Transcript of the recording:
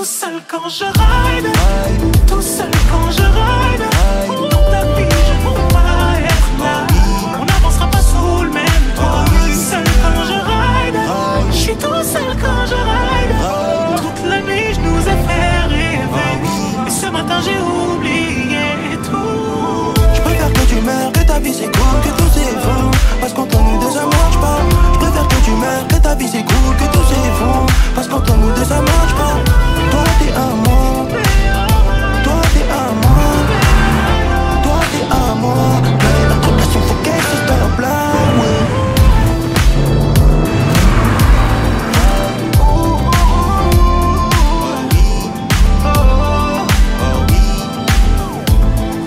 seul quand je ride, tout seul quand je ride. Pour ta vie je ne peux pas être là. On n'avancera pas sous le même toit. Seul quand je ride, je suis tout seul quand je ride. Toute la nuit je nous ai fait rêver, et ce matin j'ai oublié tout. Je préfère que tu meurs, que ta vie c'est cool, que tout c'est faux. Parce qu'entre nous deux ça marche pas. Je préfère que tu meurs, que ta vie c'est cool, que tout c'est faux. Parce qu'entre nous deux ça marche pas.